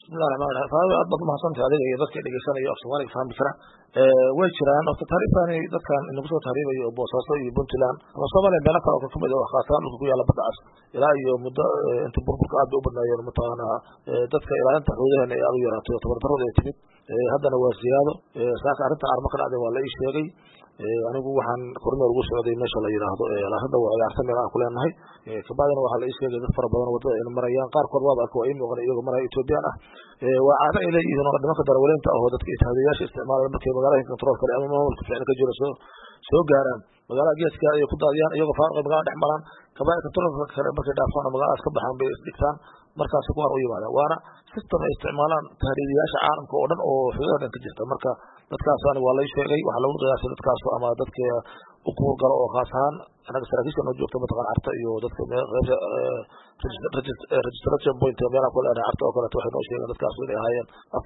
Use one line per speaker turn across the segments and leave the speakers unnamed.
bismillahi raxmaani raxiim faado aad baad umahadsantahay adiga iyo dadka dhegeysanaya af soomaaliga fahmi kara way jiraan horta taariikhani dadkan inagu soo taariibayo oo boosaaso iyo puntland ama soomaaliya meelo kale oo kamid ah khaasahaan dhulka ku yaala badda cas ilaa iyo muddo inta burburka aad bay u badnaayeen mataqaanaa dadka ilaalinta xuduudaheena ay aad u yaraatay oo tabardarrada ay timid haddana waa siyaado saaka arrintan arma ka dhacday waa la ii sheegay anigu waxaan kormeer ugu socday meesha la yidhaahdo hadda waa ciyaarta meel aan ku leenahay kabacdina waxaa la ii sheegay dad fara badan wadada ayna marayaan qaarkood waaba arka waa ii muuqan iyagoo maraya ethoobiyan ah waa caado ay leeyihiin oo nimanka darawaliinta ahoo dadka itaadiyaasha isticmaalaya markay magaalooyinka control kale ama maamulka ficil ka jiro soo gaaraan magaalada geeska ayay ku daadiyaan iyagoo faaruqay magaalada dhex maraan kabacdi controlka kale markay dhaafaan oo magaaladaas ka baxaan bay isdhigtaan markaasi kuwaan u yimaadaan waana system ay isticmaalaan tahriibiyaasha caalamka oo dhan oo xuduudaha dhan ka jirta marka dadkaasani waa lay sheegay waxaa lagu qiyaasay dadkaas ama dadka u kuurgalo oo khaas ahaan anaga saraakiisha noo joogta mataqaan carta iyo dadka registration point meelaha ku leenahay carta oo kaleeto waxay noo sheegeen dadkaas inay ahaayeen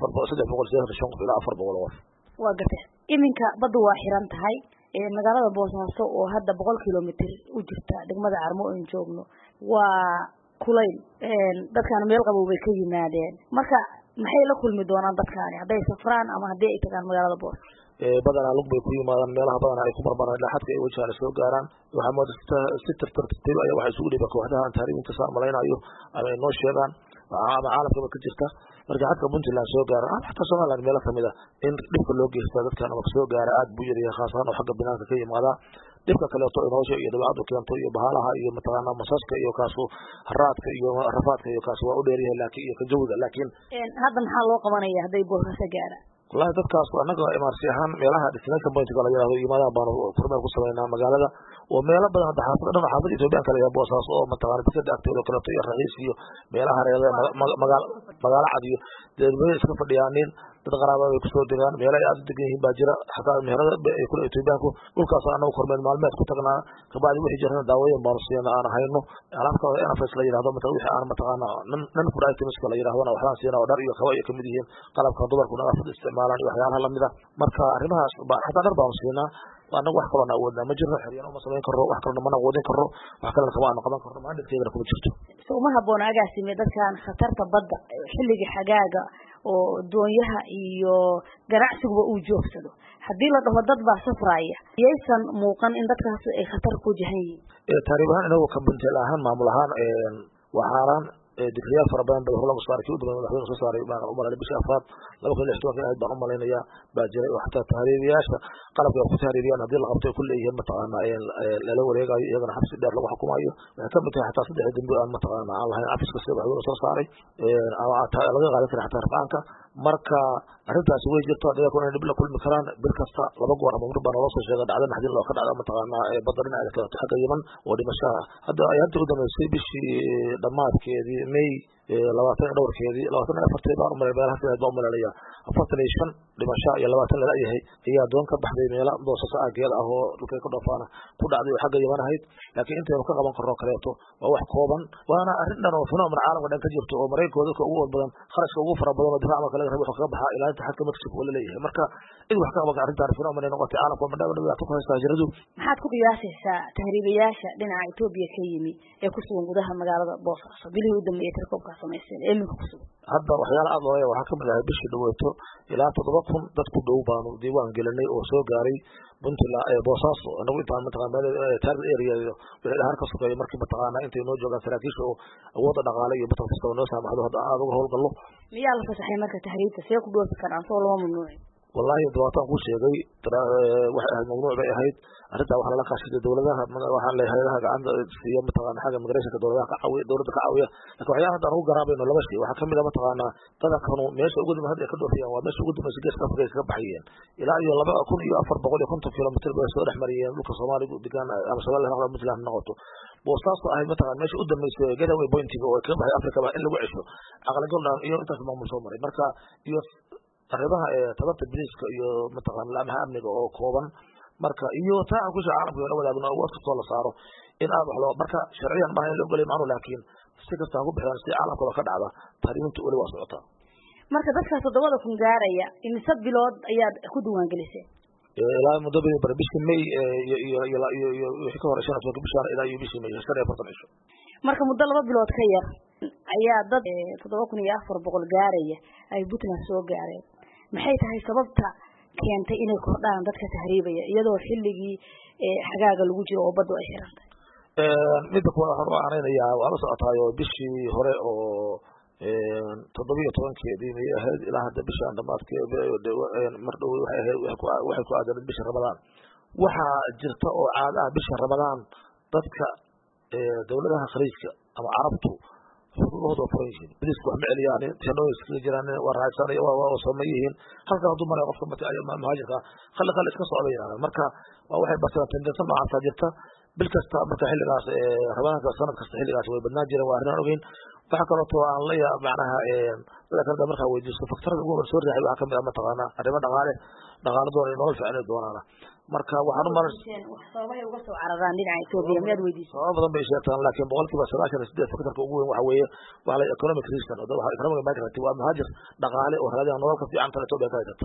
385 qof ilaa 400 qof.
waa gartay iminka baddu waa xiran tahay magaalada Boosaaso oo hadda 100 kilomitir u jirta degmada Carmo oo joogno waa kulayl dadkan meel qabow bay ka yimaadeen marka maxay la kulmi doonaan dadkaani hadday safraan ama hadii ay tagaan magaalada Boosaaso
badanaa lug bay ku yimaadaan meelaha badanaa ay ku marmaraan ilaa xadka ay wajahan soo gaaraan waxaa moodasta si tartiib ayaa waxay isugu dhiba kooxdaha aan taariikhda saan malaynayo ama ay noo sheegaan ama caalamkaba ka jirta marka xadka Puntland soo gaara ama xataa Soomaaliland meelo kamid ah in dhibka loo geysto dadkan ama soo gaara aad buu yaryahay khaas ahaan oo xagga binaanka ka yimaada dhibka kale oo inoosha iyo dabeecaddu keento iyo bahalaha iyo mataqaanaa masaska iyo kaasu haraadka iyo rafaadka iyo kaasu waa u dheeryahay laakiin iyo ka jawiga laakiin
hadda maxaa loo qabanaya hadday Boosaaso gaaraan
wallahi dadkaas anaga imaarsi ahaan meelaha destination point la yiraahdo yimaadaan baan kormeer ku sameynaa magaalada oo meelo badan hadda xaafado dhan xaafado Itoobiyan kale iyo Boosaaso oo mataqaanaa dadka agteeda kale iyo raqiis iyo meelaha reeda magaalo cad iyo dadweyne iska fadhiyaanin dad qaraabada ay ku soo degaan meelo ay aad u degan yihiin baa jira xataa meherada ay ku Itoobiyaanku dhulkaas anagu kormeer maalmeed ku tagnaa kabacdi wixii jirana daawooyin baan siinaa aan hayno alaabta NFS la yiraahdo wixii aan mataqaanaa nan food items la yiraahdo waxaan siinaa dhar iyo kaba ay kamid yihiin qalabka dumarku nadaafad isticmaalaan iyo waxyaalaha lamid ah marka arrimahaas xataa dhar baan siinaa anagu wax kale awoodna ma jirno xiriyan uma sameyn karo wax kale mana wadin karo wax kale kama aan qaban karno ma dhigteedana kuma jirto
soo ma haboon agaasime dadkan khatarta badda xilliga xagaaga oo doonyaha iyo ganacsiga uu joogsado hadii la dhaho dad baa safraya yeysan muuqan in dadkaas ay khatar ku jahan
taariibahan inagu ka Puntland ahaan maamul ahaan waxaan dikriyaal fara badan bay horla mustaarkii u dambeeyay madaxweynaha soo saaray baan u malaynayaa bishii afraad 2016 baan u malaynayaa baa jiray oo xataa taariibiyaasha qalabka ku taariibiyaan hadii la qabto kulli ay mataqaanaa la wareegayo iyagana xabsi dheer lagu xukumayo waxa ka mid ah xataa saddex dambi aan mataqaanaa aan lahayn afiska sida madaxweynaha soo saaray ama laga qaadan karo xataa rafaanka marka arrintaas way jirto dadka kuna dib la kulmi karaan bil kasta laba goor ama marbana loo soo sheegay dhacdo naxdin loo ka dhacdo mataqaanaa badalina ay ka xagga Yemen oo dhimasho hadda ay hadda u dambeysay bishii dhamaadkeedii May 20 dhowrkeedii 24 baan u maleeyaa meelaha sida baan u maleeyaa 45 dhimasho iyo 20 la yahay ayaa doon ka baxday meelaha Boosaaso aageeda ah oo dhulka ka dhaafana ku dhacday xagga Yemen ahayd laakiin inta ka qaban karno kaleeto waa wax kooban waana arrin dhan oo fanaanada caalamka dhan ka jirto oo Mareykanka ugu badan kharashka ugu fara badan oo difaaca kale rabo ka baxa ilaa inta xadka Mexico wala leeyahay marka in wax ka qaban arrintan fanaanada noqotay caalamka ma dhaw ku haysta jiradu
maxaad ku qiyaasaysaa tahriibayaasha dhinaca Itoobiya ka yimi ee ku sugan gudaha magaalada Boosaaso bilihii u dambeeyay tirkoobka sameeyay iminka ku sugan
hadda waxyaalo aad loo yahay waxa kamid ah bishii dhaweeto ilaa 7,000 dad ku dhow baanu diiwaan gelinay oo soo gaaray Puntland Boosaaso anagu intaan mataqaanaa target area wixii dhahar ka sugay markii mataqaanaa intay noo joogaan saraakiisha oo awood dhaqaale iyo badan kasta noo saamaxdo hadda aad uga howlgallo
miyaa la fasaxay marka tahriibta see ku dhoofi karaan soo loo mamnuucay
wallahi dawatan ku sheegay waxa ay mamnuuc bay ahayd arrinta waxa la kaashaday dawladaha waxa la hay'adaha gacanta siiya mataqaanaa xaga migration dawladaha ka caawiya dawladda ka caawiya laakiin waxyaalaha hadda ugu garaabayno laba shay waxa kamid ah mataqaanaa dadkanu meesha ugu dambeeyay hadda ka dhoofiyaan waa meesha ugu dambeeyay geeska Afrika ka baxayeen ilaa iyo 2450 kilomitir bay soo dhaxmariyeen dhulka Soomaaliga deegaan ama Soomaaliya noqdo Puntland noqoto Boosaaso ahay mataqaanaa meesha u dambeysay gateway point-iga oo ka baxay Afrika in lagu cisho aqalgal iyo intaas maamul soo maray marka iyo arrimaha tabarta biliska iyo mataqaanaa laamaha amniga oo kooban marka iyo taa ku shaqaalka la wadaagno oo waqti soo la saaro in aad wax loo marka sharciyan baa loo galay macnu laakiin si kasta ugu bixin si caalamka ka dhacda taariikhdu wali waa socota
marka dadka 7 gaaraya in bilood ayaad ku diiwaan gelisay
ilaa muddo bishii May iyo wixii ka horeysay bishaan ilaa iyo bishii May 4 cisho
marka muddo 2 bilood ka yar ayaa dad 7,400 gaaraya ay Puntland soo gaareen maxay tahay sababta keentay inay kordhaan dadka tahriibaya iyadoo xilligii xagaaga lagu jiro oo baddu ay xirantay
midda kuwa waxaan u aanaynayaa waa la socotaayo bishii hore oo 17keedii may ahayd ilaa hadda bishaan dhamaadkeeda mar dhow waxay ku aadan bisha Ramadaan waxaa jirta oo caadaha bisha Ramadaan dadka dawladaha khaliijka ama carabtu xuquuqdooda furan yihiin biliska wax ma celiyaan tanooys ka jiraan waa raacsanay waa sameeyeen halka haduu maray qofka muhaajirka khalqal iska socdayaan marka waxay bartaan tendency noocan jirta bil kasta marka xilligaas Ramadaanka sanad kasta xilligaas way badnaan jireen waa arrin ogeyn waxa kale oo aan la yaab macnaha dadka marka weydiisto faktarada ugu soo raaxay waxa kamid ah mataqaana arrimo dhaqaale doon nolol fiican doonana marka waxaan u maray
sababay uga soo cararaan dhinaca Itoobiya mid weydiiso
sabab badan bay sheegtaan laakiin boqolkiiba 98 faktarka ugu weyn waxa weeye waxa la economic reason oo waxa economic migrant waa muhaajir dhaqaale oo raadinaya nolol ka fiican tan Itoobiya ka haysta